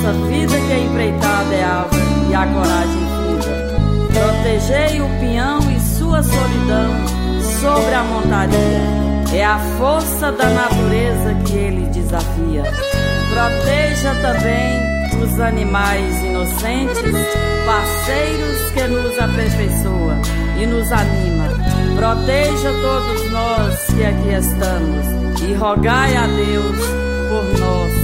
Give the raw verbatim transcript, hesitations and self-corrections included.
nessa vida que a empreitada é alva e a coragem funda. Protegei o pinhão e sua solidão sobre a montaria. É a força da natureza que ele desafia. Proteja também os animais inocentes, parceiros que nos aperfeiçoa e nos anima. Proteja todos nós que aqui estamos e rogai a Deus por nós.